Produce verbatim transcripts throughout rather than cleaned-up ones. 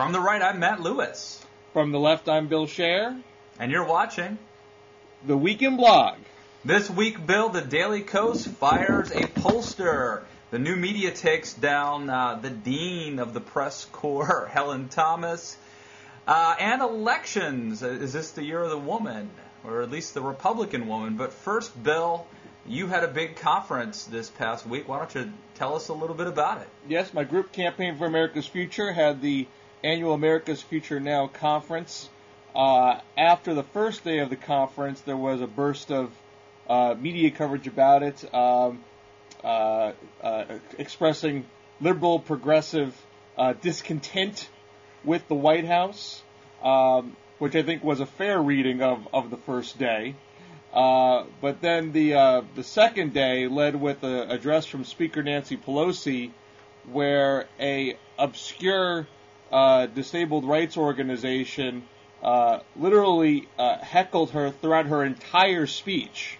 From the right, I'm Matt Lewis. From the left, I'm Bill Scher. And you're watching The Week in Blog. This week, Bill, the Daily Kos fires a pollster. The new media takes down uh, the dean of the press corps, Helen Thomas. Uh, and elections. Is this the year of the woman? Or at least the Republican woman? But first, Bill, you had a big conference this past week. Why don't you tell us a little bit about it? Yes, my group, Campaign for America's Future, had the annual America's Future Now conference. Uh, after the first day of the conference, there was a burst of uh, media coverage about it, um, uh, uh, expressing liberal, progressive uh, discontent with the White House, um, which I think was a fair reading of, of the first day. Uh, but then the uh, the second day led with an address from Speaker Nancy Pelosi, where a obscure uh, disabled rights organization uh, literally uh, heckled her throughout her entire speech.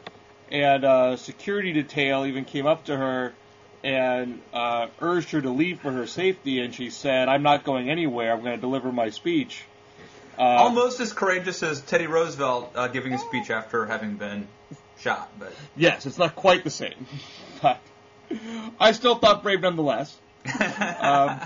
And a security detail even came up to her and uh, urged her to leave for her safety, and she said, "I'm not going anywhere. I'm going to deliver my speech." Uh, Almost as courageous as Teddy Roosevelt uh, giving a speech after having been shot. But yes, it's not quite the same. But I still thought brave nonetheless. um,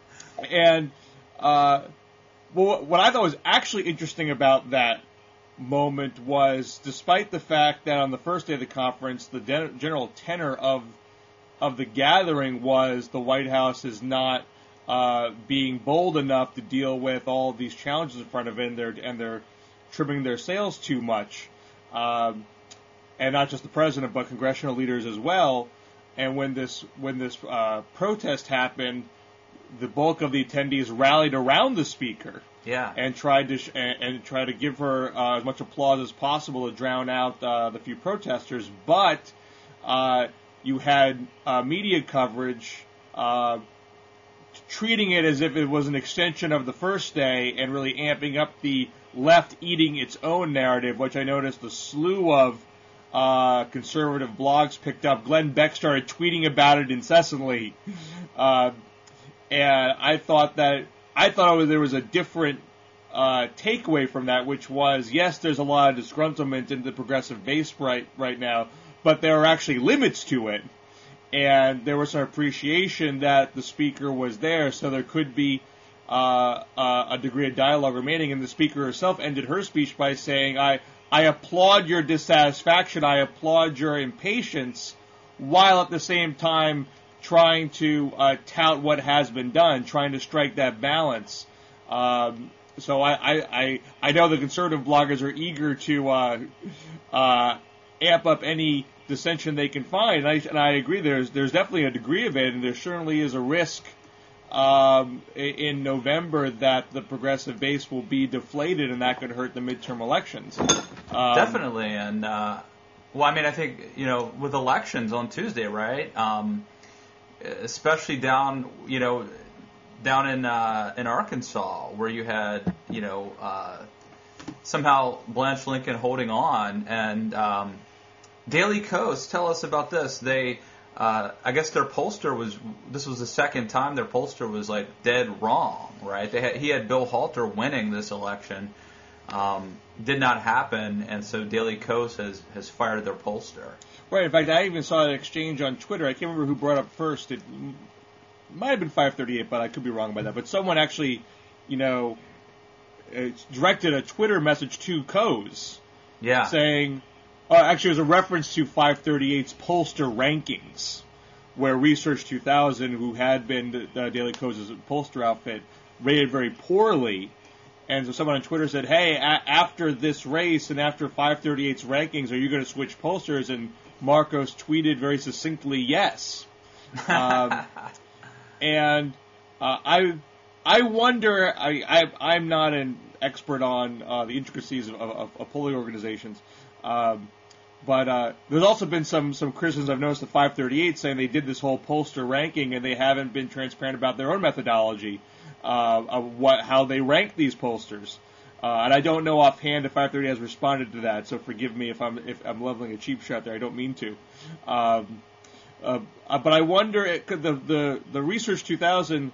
and uh, well, what I thought was actually interesting about that moment was, despite the fact that on the first day of the conference, the de- general tenor of of the gathering was the White House is not uh, being bold enough to deal with all of these challenges in front of it, and they're, and they're trimming their sails too much. Um, and not just the president, but congressional leaders as well. And when this when this uh, protest happened, the bulk of the attendees rallied around the speaker. Yeah. And tried to sh- and, and tried to give her uh, as much applause as possible to drown out uh, the few protesters. But uh, you had uh, media coverage uh, treating it as if it was an extension of the first day and really amping up the left eating its own narrative, which I noticed a slew of uh, conservative blogs picked up. Glenn Beck started tweeting about it incessantly, uh, and I thought that I thought it was, there was a different uh, takeaway from that, which was, yes, there's a lot of disgruntlement in the progressive base right right now, but there are actually limits to it. And there was some appreciation that the speaker was there, so there could be uh, uh, a degree of dialogue remaining. And the speaker herself ended her speech by saying, I, I applaud your dissatisfaction, I applaud your impatience, while at the same time trying to uh, tout what has been done, trying to strike that balance. Um, so I, I, I, I know the conservative bloggers are eager to uh, uh, amp up any dissension they can find, and I, and I agree. There's there's definitely a degree of it, and there certainly is a risk um, in November that the progressive base will be deflated, and that could hurt the midterm elections. Um, definitely, and uh, well, I mean, I think you know, with elections on Tuesday, right? Um, especially down, you know, down in uh, in Arkansas, where you had, you know, uh, somehow Blanche Lincoln holding on, and um, Daily Kos, tell us about this. They, uh, I guess their pollster was, this was the second time their pollster was like dead wrong, right? They had, he had Bill Halter winning this election, um, did not happen, and so Daily Kos has has fired their pollster. Right. In fact, I even saw an exchange on Twitter. I can't remember who brought up first. It might have been five thirty-eight, but I could be wrong by that. But someone actually, you know, directed a Twitter message to Kos, yeah, saying, uh, actually, it was a reference to five thirty-eight's pollster rankings, where Research two thousand, who had been uh, Daily Kos' pollster outfit, rated very poorly. And so someone on Twitter said, hey, a- after this race and after five thirty-eight's rankings, are you going to switch pollsters? And Marcos tweeted very succinctly, yes. Um, and uh, I I wonder, I, I, I'm not an expert on uh, the intricacies of, of, of polling organizations, um, but uh, there's also been some, some criticisms I've noticed of five thirty-eight saying they did this whole pollster ranking and they haven't been transparent about their own methodology uh, of what how they rank these pollsters. Uh, and I don't know offhand if five thirty has responded to that, so forgive me if I'm if I'm leveling a cheap shot there. I don't mean to. Um, uh, but I wonder, it, could the, the the Research two thousand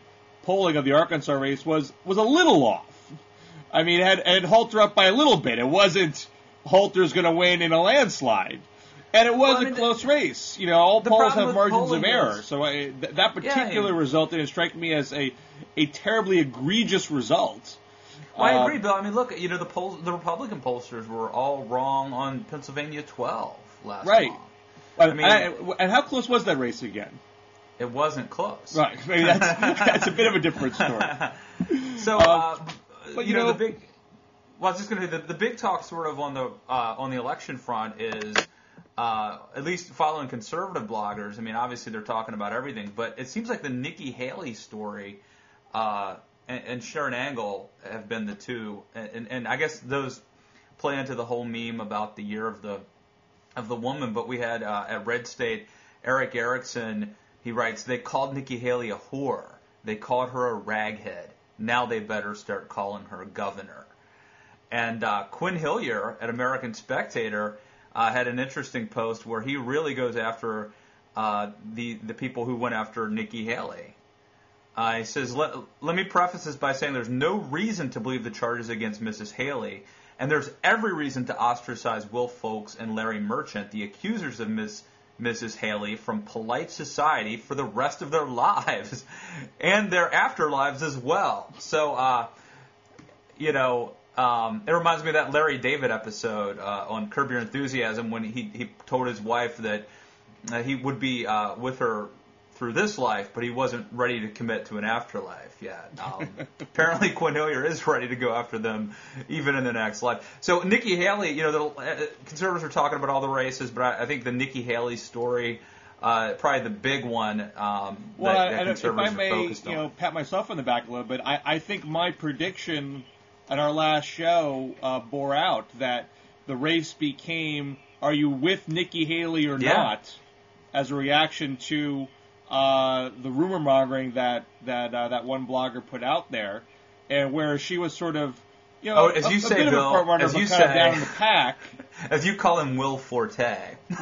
polling of the Arkansas race was was a little off. I mean, it had, it had Halter up by a little bit. It wasn't Halter's going to win in a landslide. And it was well, I mean, a close the, race. You know, all polls have margins of error. Was, so I, th- that particular yeah, result didn't strike me as a, a terribly egregious result. Well, I agree, Bill. I mean, look, you know, the polls, the Republican pollsters were all wrong on Pennsylvania twelve last right. month. Right. I mean, and, and how close was that race again? It wasn't close. Right. I mean, that's, that's a bit of a different story. So, uh, uh, but, you, you know, know, the big. Well, I was just going to say the, the big talk, sort of on the uh, on the election front, is uh, at least following conservative bloggers. I mean, obviously they're talking about everything, but it seems like the Nikki Haley story. Uh, And, and Sharon Angle have been the two, and, and, and I guess those play into the whole meme about the year of the of the woman. But we had uh, at Red State, Eric Erickson. He writes, "They called Nikki Haley a whore. They called her a raghead. Now they better start calling her governor." And uh, Quinn Hillier at American Spectator uh, had an interesting post where he really goes after uh, the the people who went after Nikki Haley. Uh, he says, let, let me preface this by saying there's no reason to believe the charges against Missus Haley, and there's every reason to ostracize Will Folks and Larry Merchant, the accusers of Miss Missus Haley, from polite society for the rest of their lives and their afterlives as well. So, uh, you know, um, it reminds me of that Larry David episode uh, on Curb Your Enthusiasm when he, he told his wife that uh, he would be uh, with her through this life, but he wasn't ready to commit to an afterlife yet. Um, apparently, Quinn Hillier is ready to go after them even in the next life. So Nikki Haley, you know, the uh, conservatives are talking about all the races, but I, I think the Nikki Haley story, uh, probably the big one um, well, that, that and conservatives if I may, are focused on. You know, pat myself on the back a little bit, I, I think my prediction at our last show uh, bore out that the race became, are you with Nikki Haley or yeah. not, as a reaction to Uh, the rumor mongering that that uh, that one blogger put out there, and where she was sort of, you know, oh, as you a, say, a bit Bill, of a front runner, as but you kind say, of down in the pack. As you call him, Will Forte.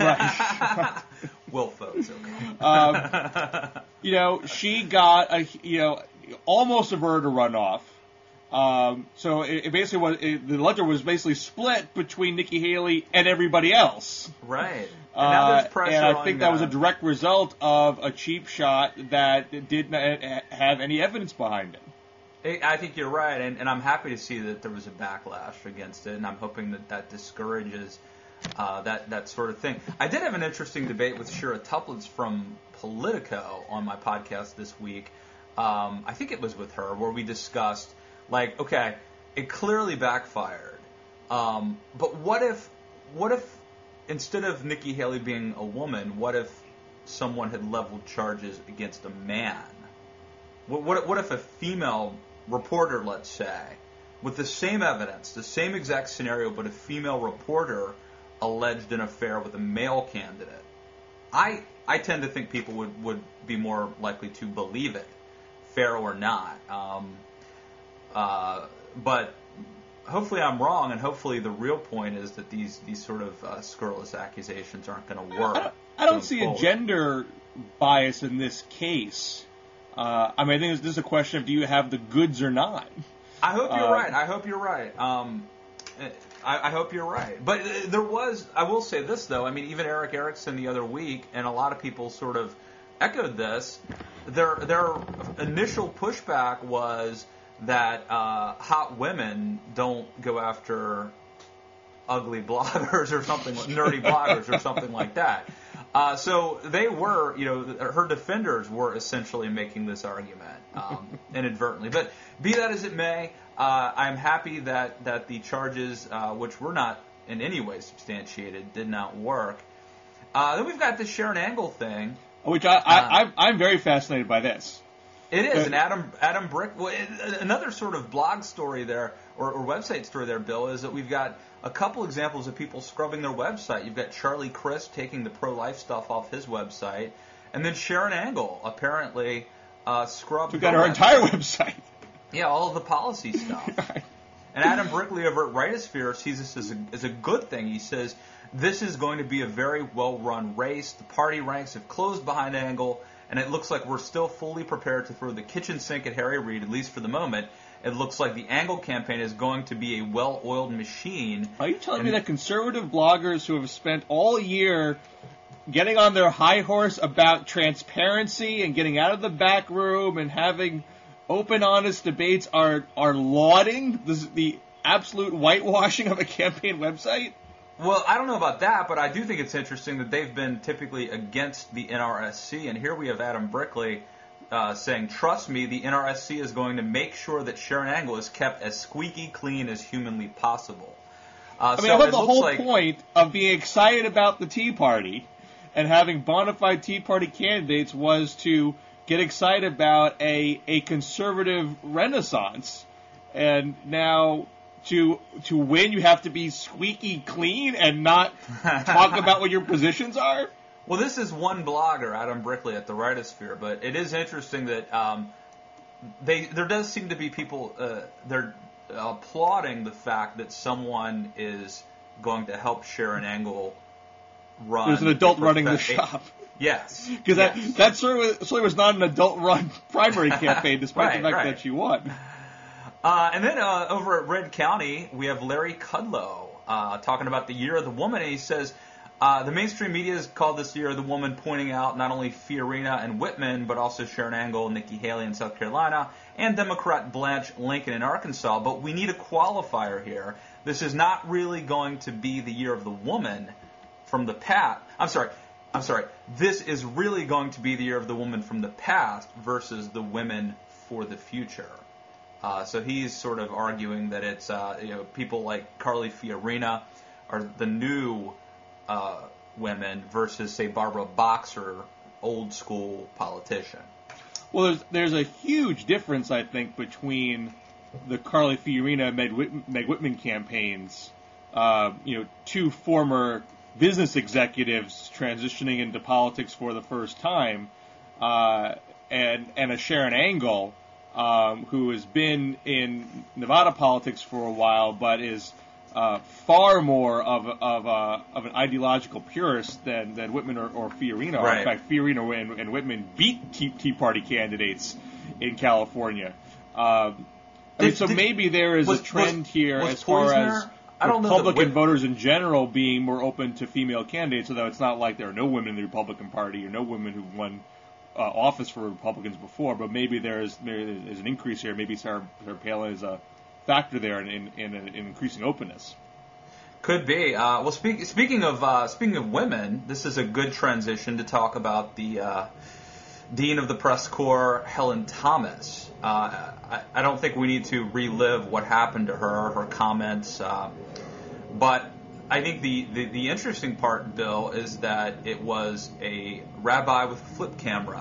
Right. Will Folks, okay. Um, you know, she got a, you know, almost averted a runoff. Um, so it, it basically was it, the electorate was basically split between Nikki Haley and everybody else. Right. And now there's pressure uh, and I on think that was a direct result of a cheap shot that did not have any evidence behind it. I think you're right, and, and I'm happy to see that there was a backlash against it, and I'm hoping that that discourages uh, that that sort of thing. I did have an interesting debate with Shira Tuplitz from Politico on my podcast this week. Um, I think it was with her, where we discussed, like, okay, it clearly backfired, um, but what if, what if instead of Nikki Haley being a woman, what if someone had leveled charges against a man? What, what, what if a female reporter, let's say, with the same evidence, the same exact scenario, but a female reporter alleged an affair with a male candidate? I I tend to think people would, would be more likely to believe it, fair or not. Um, uh, but hopefully I'm wrong, and hopefully the real point is that these, these sort of uh, scurrilous accusations aren't going to work. I don't, I don't see forward. a gender bias in this case. Uh, I mean, I think this is a question of do you have the goods or not? I hope you're uh, right. I hope you're right. Um, I, I hope you're right. But there was, I will say this, though. I mean, even Eric Erickson the other week, and a lot of people sort of echoed this, their, their initial pushback was that uh, hot women don't go after ugly bloggers or something, nerdy bloggers or something like that. Uh, so they were, you know, her defenders were essentially making this argument um, inadvertently. But be that as it may, uh, I'm happy that, that the charges, uh, which were not in any way substantiated, did not work. Uh, then we've got the Sharon Angle thing. Which I, I, uh, I'm, I'm very fascinated by this. It is, and Adam Adam Brick. Well, it, another sort of blog story there, or, or website story there, Bill, is that we've got a couple examples of people scrubbing their website. You've got Charlie Crist taking the pro-life stuff off his website, and then Sharon Angle apparently uh, scrubbed. We got her entire website. Yeah, all of the policy stuff. Right. And Adam Brickley over at Rightosphere sees this as a, as a good thing. He says, this is going to be a very well-run race. The party ranks have closed behind Angle, and it looks like we're still fully prepared to throw the kitchen sink at Harry Reid, at least for the moment. It looks like the Angle campaign is going to be a well-oiled machine. Are you telling me that conservative bloggers who have spent all year getting on their high horse about transparency and getting out of the back room and having open, honest debates are are lauding the, the absolute whitewashing of a campaign website? Well, I don't know about that, but I do think it's interesting that they've been typically against the N R S C, and here we have Adam Brickley uh, saying, trust me, the N R S C is going to make sure that Sharon Angle is kept as squeaky clean as humanly possible. Uh, I mean, so I thought it the looks whole like, point of being excited about the Tea Party and having bona fide Tea Party candidates was to get excited about a, a conservative renaissance. And now to to win, you have to be squeaky clean and not talk about what your positions are? Well, this is one blogger, Adam Brickley, at the Rightosphere, but it is interesting that um, they there does seem to be people, uh, they're applauding the fact that someone is going to help Sharon Angle run. There's an adult a running the profe- shop. Yes. Because yes. that, that certainly, certainly was not an adult-run primary campaign, despite right, the fact right. that she won. Uh, and then uh, over at Red County, we have Larry Kudlow uh, talking about the Year of the Woman, and he says, uh, the mainstream media has called this Year of the Woman, pointing out not only Fiorina and Whitman, but also Sharon Angle, Nikki Haley in South Carolina, and Democrat Blanche Lincoln in Arkansas. But we need a qualifier here. This is not really going to be the Year of the Woman from the past. I'm sorry. I'm sorry. This is really going to be the Year of the Woman from the past versus the women for the future. Uh, so he's sort of arguing that it's uh, you know people like Carly Fiorina are the new uh, women versus, say, Barbara Boxer, old school politician. Well, there's there's a huge difference, I think, between the Carly Fiorina and Meg, Whit- Meg Whitman campaigns. Uh, you know, two former business executives transitioning into politics for the first time, uh, and and a Sharon Angle, um, who has been in Nevada politics for a while, but is uh, far more of of uh, of an ideological purist than, than Whitman or, or Fiorina are. Right. In fact, Fiorina and, and Whitman beat Tea, Tea Party candidates in California. Um, I mean, Did- so did- maybe there is was- a trend was- here was as far Poizner- as I don't know that Republican Whit- voters in general being more open to female candidates, although it's not like there are no women in the Republican Party or no women who've won uh, office for Republicans before, but maybe there is there is an increase here. Maybe Sarah, Sarah Palin is a factor there in, in, in an increasing openness. Could be. Uh, well, speak, speaking of uh, speaking of women, this is a good transition to talk about the uh, Dean of the Press Corps, Helen Thomas. Uh, I, I don't think we need to relive what happened to her, her comments, uh, but I think the, the, the interesting part, Bill, is that it was a rabbi with a flip camera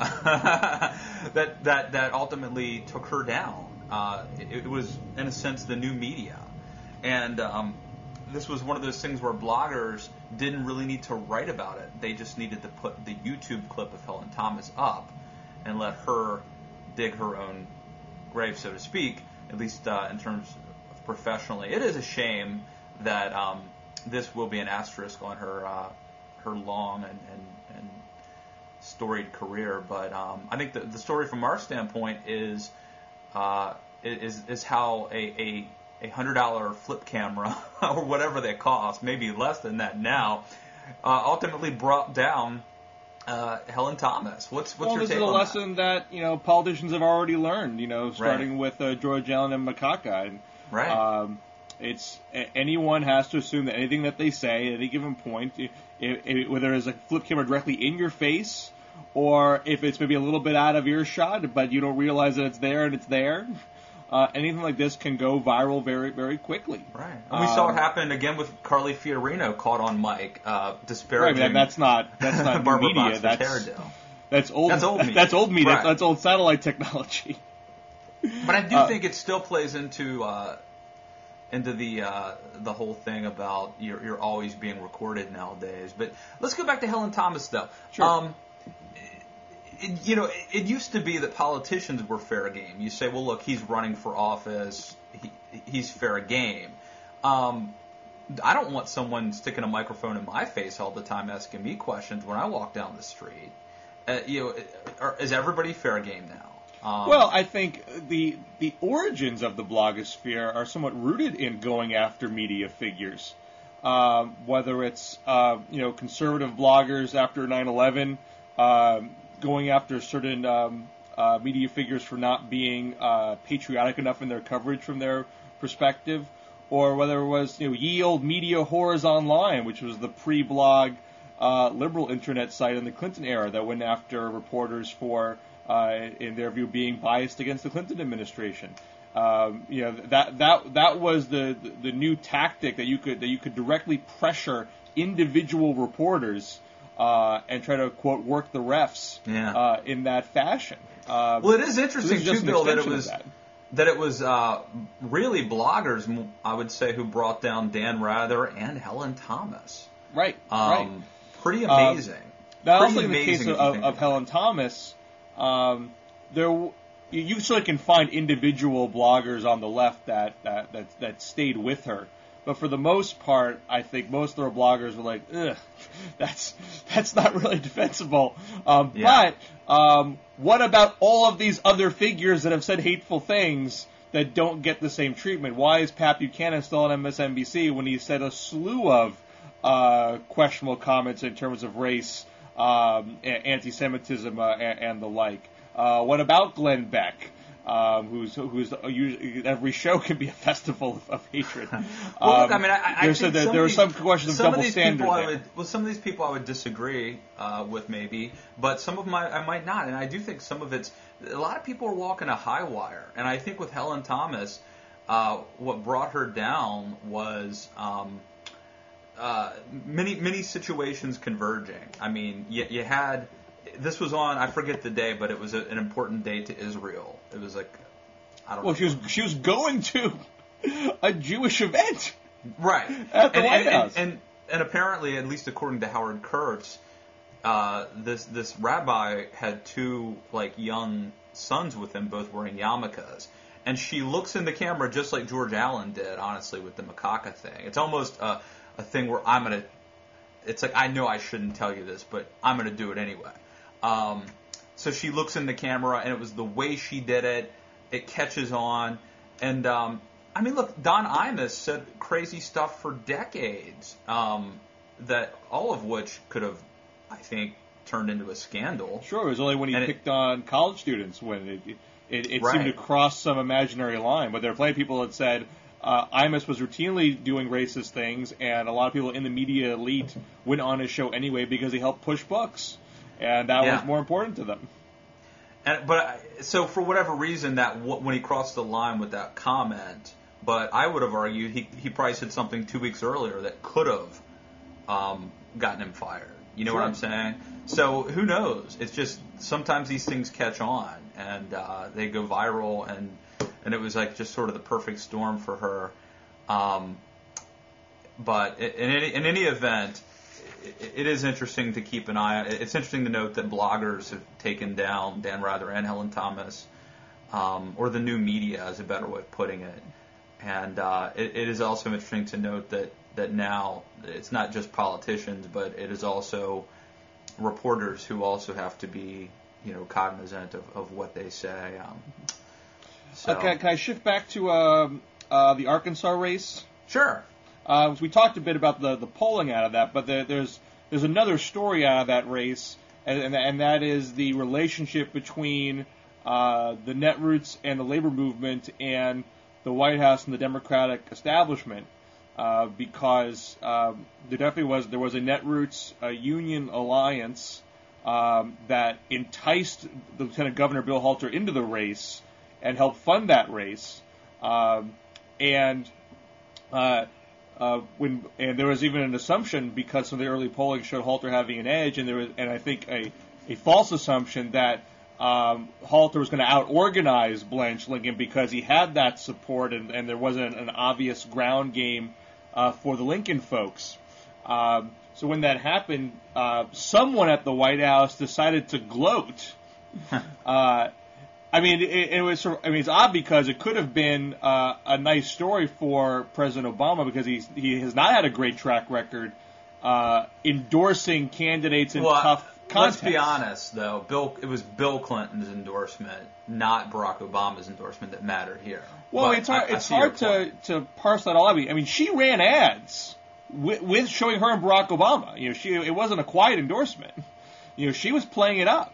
that, that that ultimately took her down. Uh, it, it was, in a sense, the new media. And um, this was one of those things where bloggers didn't really need to write about it. They just needed to put the YouTube clip of Helen Thomas up and let her dig her own grave, so to speak, at least uh, in terms of professionally. It is a shame that um, this will be an asterisk on her uh, her long and, and, and storied career. But um, I think the, the story from our standpoint is uh, is is how a a a hundred dollar flip camera or whatever they cost, maybe less than that now, uh, ultimately brought down uh, Helen Thomas. What's what's well, your this take is a on lesson that? that you know politicians have already learned. You know, starting Right. with uh, George Allen and Makaka. And, Right. Um, it's a- anyone has to assume that anything that they say at any given point, i i whether it's a flip camera directly in your face, or if it's maybe a little bit out of earshot, but you don't realize that it's there and it's there. Uh, anything like this can go viral very, very quickly. Right. And we saw Um, it happen again with Carly Fiorina caught on mic, uh, Right, disparaging but that's not that's not new Barbara media. Boxer That's Tarradell. that's old. That's old media. That's old media. Right. That's old satellite technology. But I do Uh, think it still plays into uh, into the uh, the whole thing about you're, you're always being recorded nowadays. But let's go back to Helen Thomas, though. Sure. Um, it, you know, it, it used to be that politicians were fair game. You say, well, look, he's running for office. He, he's fair game. Um, I don't want someone sticking a microphone in my face all the time asking me questions when I walk down the street. Uh, you know, are, is everybody fair game now? Um, well, I think the the origins of the blogosphere are somewhat rooted in going after media figures. Um, whether it's uh, you know conservative bloggers after nine eleven, um, going after certain um, uh, media figures for not being uh, patriotic enough in their coverage from their perspective, or whether it was you know Ye Olde Media Whores Online, which was the pre-blog uh, liberal internet site in the Clinton era that went after reporters for, uh, in their view, being biased against the Clinton administration. Um, you know that that that was the, the the new tactic that you could that you could directly pressure individual reporters uh, and try to quote work the refs yeah. uh, in that fashion. Uh, well, it is interesting so too, Bill, that it was that. that it was uh, really bloggers, I would say, who brought down Dan Rather and Helen Thomas. Right. Um, right. Pretty amazing. Um, now, pretty also in the case of, of, of Helen Thomas, um, there. You, you certainly can find individual bloggers on the left that, that, that, that stayed with her. But for the most part, I think most of her bloggers were like, ugh, that's, that's not really defensible. Um, yeah. But um, what about all of these other figures that have said hateful things that don't get the same treatment? Why is Pat Buchanan still on M S N B C when he said a slew of uh, questionable comments in terms of race, um, anti-Semitism, uh, and, and the like? Uh, what about Glenn Beck, um, who's who's usually, every show can be a festival of, of hatred? well, um, look, I mean, I, I there's think a, some there are these, some questions of some double of these standard people there. I would, well, some of these people I would disagree uh, with maybe, but some of them I, I might not, and I do think some of it's a lot of people are walking a high wire, and I think with Helen Thomas, uh, what brought her down was. Um, Uh, many many situations converging. I mean, you, you had this was on I forget the day, but it was a, an important day to Israel. It was like I don't. Well, know. she was she was going to a Jewish event, right at the and, White and, House, and, and and apparently, at least according to Howard Kurtz, uh, this this rabbi had two like young sons with him, both wearing yarmulkes. And she looks in the camera just like George Allen did, honestly, with the macaca thing. It's almost a, a thing where I'm going to, it's like, I know I shouldn't tell you this, but I'm going to do it anyway. Um, so she looks in the camera, and it was the way she did it. It catches on. And, um, I mean, look, Don Imus said crazy stuff for decades, um, that all of which could have, I think, turned into a scandal. Sure, it was only when he and picked it, on college students when it, it It, it right. seemed to cross some imaginary line, but there are plenty of people that said uh, Imus was routinely doing racist things, and a lot of people in the media elite went on his show anyway because he helped push books, and that yeah. was more important to them. And but so for whatever reason, that when he crossed the line with that comment, but I would have argued he he probably said something two weeks earlier that could have um, gotten him fired. You know sure. what I'm saying? So who knows? It's just sometimes these things catch on. And uh, they go viral, and and it was like just sort of the perfect storm for her. Um, but in any, in any event, it, it is interesting to keep an eye on. It's interesting to note that bloggers have taken down Dan Rather and Helen Thomas, um, or the new media is a better way of putting it. And uh, it, it is also interesting to note that, that now it's not just politicians, but it is also reporters who also have to be you know, cognizant of, of what they say. Um, so. Okay, can I shift back to uh, uh, the Arkansas race? Sure. Uh, we talked a bit about the, the polling out of that, but there, there's there's another story out of that race, and, and, and that is the relationship between uh, the Netroots and the labor movement and the White House and the Democratic establishment, uh, because um, there definitely was there was a Netroots uh, union alliance. Um, that enticed the Lieutenant Governor Bill Halter into the race and helped fund that race, um, and uh, uh, when and there was even an assumption because some of the early polling showed Halter having an edge, and there was and I think a, a false assumption that um, Halter was going to out-organize Blanche Lincoln because he had that support and, and there wasn't an obvious ground game uh, for the Lincoln folks. Um, So when that happened, uh, someone at the White House decided to gloat. uh, I mean, it, it was. Sort of, I mean, it's odd because it could have been uh, a nice story for President Obama because he's, he has not had a great track record uh, endorsing candidates in well, tough context. Let's be honest, though. Bill, it was Bill Clinton's endorsement, not Barack Obama's endorsement, that mattered here. Well, But it's hard, I, I it's see your hard to, point. to parse that all out. I mean, she ran ads with, with showing her and Barack Obama. You know, she it wasn't a quiet endorsement. You know, she was playing it up.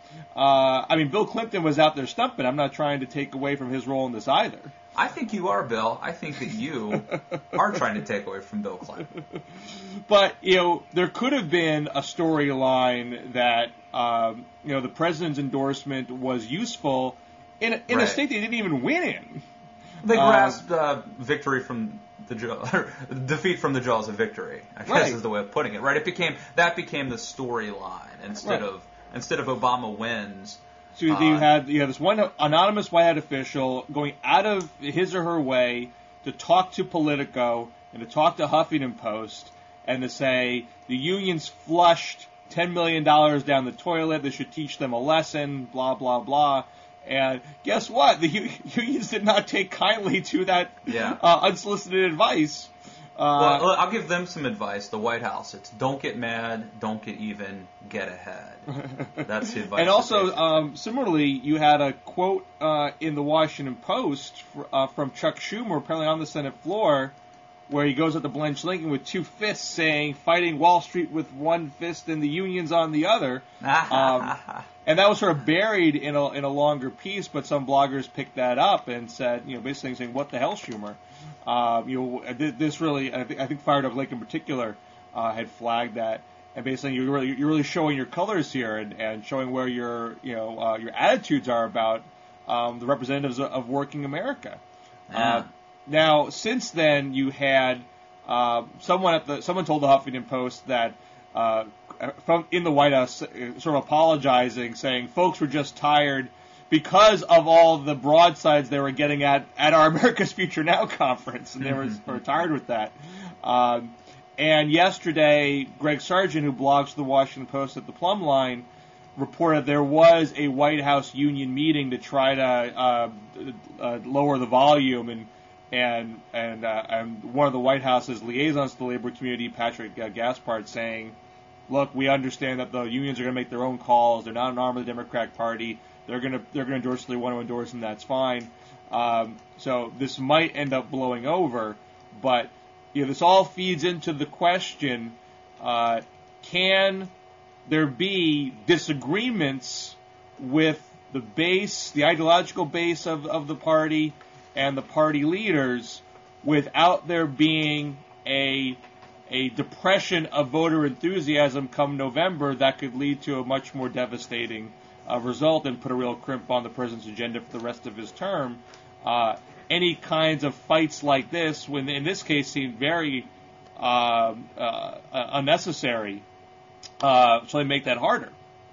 Uh, I mean, Bill Clinton was out there stumping. I'm not trying to take away from his role in this either. I think you are, Bill. I think that you are trying to take away from Bill Clinton. But, you know, there could have been a storyline that, um, you know, the president's endorsement was useful in a, in Right. a state they didn't even win in. They Uh, grasped uh, victory from the jaw, defeat from the jaws of victory. I guess Right. is the way of putting it. Right? It became that became the storyline instead Right. of instead of Obama wins. So you Uh, had you had this one anonymous White Hat official going out of his or her way to talk to Politico and to talk to Huffington Post and to say the unions flushed ten million dollars down the toilet. This should teach them a lesson. Blah blah blah. And guess what? The u- unions did not take kindly to that Yeah. uh, unsolicited advice. Uh, Well, I'll give them some advice. The White House. It's don't get mad, don't get even, get ahead. That's the advice. And that also, they- um, similarly, you had a quote uh, in the Washington Post fr- uh, from Chuck Schumer, apparently on the Senate floor, where he goes up to Blanche Lincoln with two fists, saying, "Fighting Wall Street with one fist and the unions on the other." um, and that was sort of buried in a in a longer piece, but some bloggers picked that up and said, you know, basically saying, "What the hell, Schumer?" Um, you know, th- this really, I think, I think Fired Up Lake in particular uh, had flagged that. And basically, you're really, you're really showing your colors here and, and showing where your, you know, uh, your attitudes are about um, the representatives of, of working America. Yeah. Uh, now, since then, you had uh, someone at the someone told the Huffington Post that uh, from in the White House, uh, sort of apologizing, saying folks were just tired because of all the broadsides they were getting at at our America's Future Now conference, and they were, were tired with that. Um, And yesterday, Greg Sargent, who blogs for the Washington Post at the Plumb Line, reported there was a White House union meeting to try to uh, uh, lower the volume, and and and, uh, and one of the White House's liaisons to the labor community, Patrick uh, Gaspard, saying, "Look, we understand that the unions are going to make their own calls. They're not an arm of the Democratic Party. They're going to they're going to endorse what they want to endorse, and that's fine. Um, so this might end up blowing over, but." You know, this all feeds into the question, uh, can there be disagreements with the base, the ideological base of, of the party and the party leaders without there being a a depression of voter enthusiasm come November that could lead to a much more devastating uh, result and put a real crimp on the president's agenda for the rest of his term? Uh, any kinds of fights like this, when in this case seemed very uh, uh, unnecessary, uh, so they make that harder.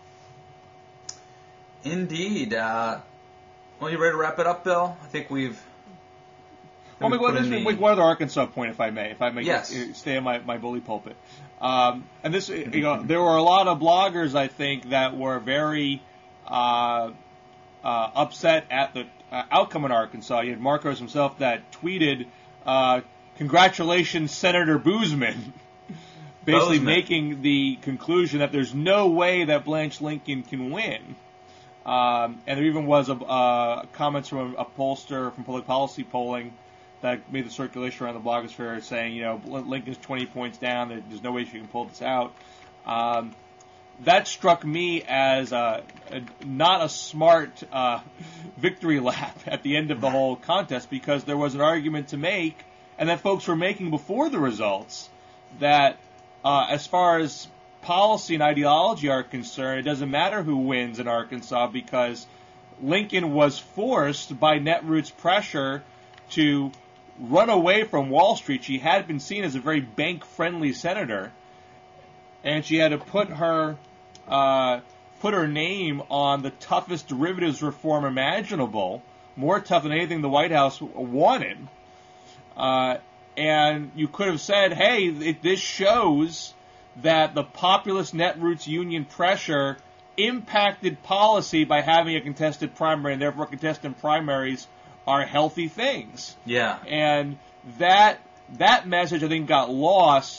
Indeed. Uh, well, you ready to wrap it up, Bill? I think we've. Well, we've make, put one, in the- make one other Arkansas point, if I may, if I may Yes. get- stay in my, my bully pulpit. Um, and this, you know, there were a lot of bloggers, I think, that were very uh, uh, upset at the uh, outcome in Arkansas. You had Marcos himself that tweeted, uh, "Congratulations, Senator Boozman," basically Boozman. making the conclusion that there's no way that Blanche Lincoln can win. Um, and there even was a uh, comments from a, a pollster from Public Policy Polling that made the circulation around the blogosphere saying, you know, Lincoln's twenty points down. There's no way she can pull this out. Um, that struck me as a, a, not a smart uh, victory lap at the end of the whole contest, because there was an argument to make, and that folks were making before the results, that uh, as far as policy and ideology are concerned, it doesn't matter who wins in Arkansas, because Lincoln was forced by Netroots' pressure to run away from Wall Street. She had been seen as a very bank-friendly senator, and she had to put her uh, put her name on the toughest derivatives reform imaginable, more tough than anything the White House wanted. Uh, and you could have said, hey, it, this shows that the populist Netroots union pressure impacted policy by having a contested primary, and therefore contested primaries are healthy things. Yeah. And that that message, I think, got lost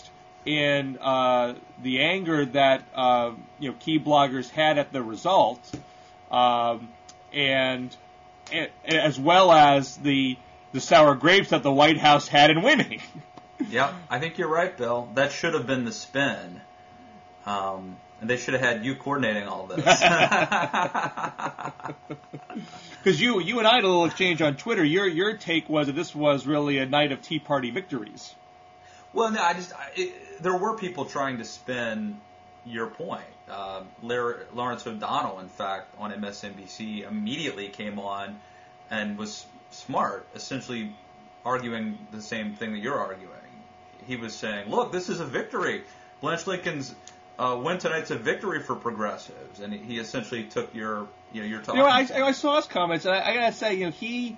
in uh, the anger that uh, you know key bloggers had at the result, um, and, and as well as the the sour grapes that the White House had in winning. Yep, I think you're right, Bill. That should have been the spin. Um, and they should have had you coordinating all this. Because you you and I had a little exchange on Twitter. Your your take was that this was really a night of Tea Party victories. Well, no, I just I, it, there were people trying to spin your point. Uh, Larry, Lawrence O'Donnell, in fact, on M S N B C immediately came on and was smart, essentially arguing the same thing that you're arguing. He was saying, look, this is a victory. Blanche Lincoln's uh, win tonight's a victory for progressives. And he essentially took your, you know, your talking. You know, I, I saw his comments, and I, I got to say, you know, he,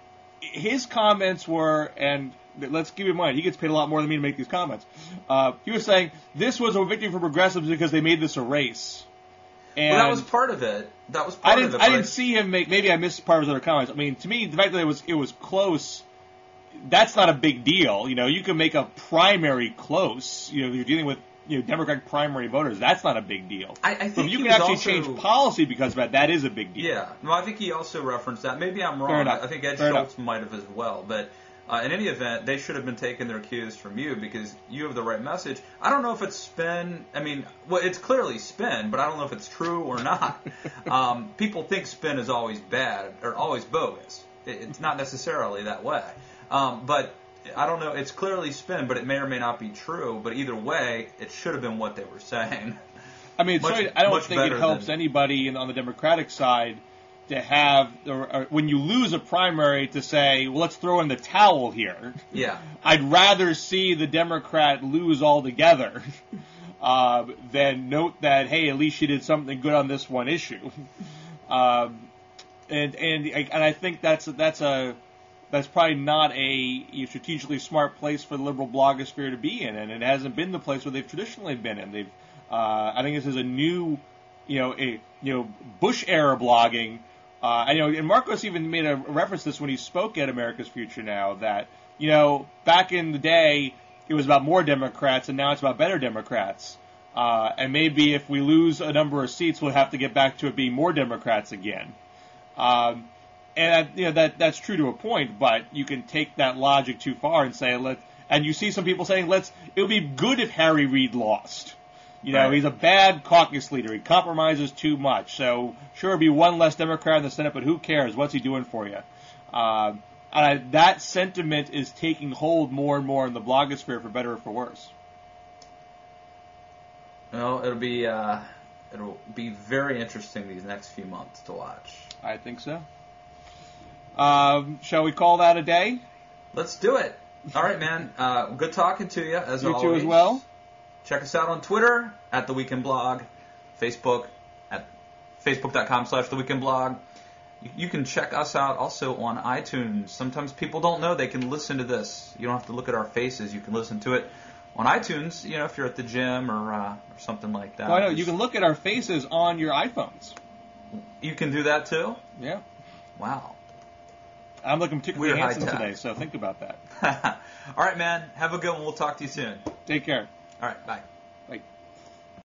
his comments were, and let's keep in mind, he gets paid a lot more than me to make these comments. Uh, he was saying, this was a victory for progressives because they made this a race. And well, that was part of it. That was part I didn't, of it. I didn't see him make, maybe I missed part of his other comments. I mean, to me, the fact that it was, it was close, that's not a big deal. You know, you can make a primary close. You know, you're dealing with you know Democratic primary voters. That's not a big deal. I, I think so if you he can was actually also, change policy because of that, that is a big deal. Yeah. No, I think he also referenced that. Maybe I'm Fair wrong. enough. I think Ed Fair Schultz enough. might have as well. But uh, in any event, they should have been taking their cues from you because you have the right message. I don't know if it's spin. I mean, well, it's clearly spin, but I don't know if it's true or not. um, people think spin is always bad or always bogus. It, it's not necessarily that way. Um, but I don't know. It's clearly spin, but it may or may not be true. But either way, it should have been what they were saying. I mean, Much- so I don't much think it better helps than- anybody in, on the Democratic side to have, or, or when you lose a primary, to say, well, let's throw in the towel here. Yeah. I'd rather see the Democrat lose altogether uh, than note that, hey, at least she did something good on this one issue. Um, and and and I think that's that's a that's probably not a strategically smart place for the liberal blogosphere to be in, and it hasn't been the place where they've traditionally been in. They've, uh, I think this is a new, you know, a you know Bush era blogging. Uh, and, you know, and Marcos even made a reference to this when he spoke at America's Future Now, that, you know, back in the day, it was about more Democrats, and now it's about better Democrats. Uh, and maybe if we lose a number of seats, we'll have to get back to it being more Democrats again. Um, and, you know, that that's true to a point, but you can take that logic too far and say, let. And you see some people saying, let's. It would be good if Harry Reid lost. You know, Right. he's a bad caucus leader. He compromises too much. So, sure, it'll be one less Democrat in the Senate, but who cares? What's he doing for you? Uh, and I, that sentiment is taking hold more and more in the blogosphere, for better or for worse. Well, it'll be uh, it'll be very interesting these next few months to watch. I think so. Um, shall we call that a day? Let's do it. All right, man. Uh, good talking to you as You always. too as well. Check us out on Twitter at The Weekend Blog, Facebook at facebook.com slash The Weekend Blog. You, you can check us out also on iTunes. Sometimes people don't know they can listen to this. You don't have to look at our faces. You can listen to it on iTunes, you know, if you're at the gym or, uh, or something like that. Well, I know, you can look at our faces on your iPhones. You can do that too? Yeah. Wow. I'm looking particularly We're handsome high-tech. today, so think about that. All right, man. Have a good one. We'll talk to you soon. Take care. All right, bye.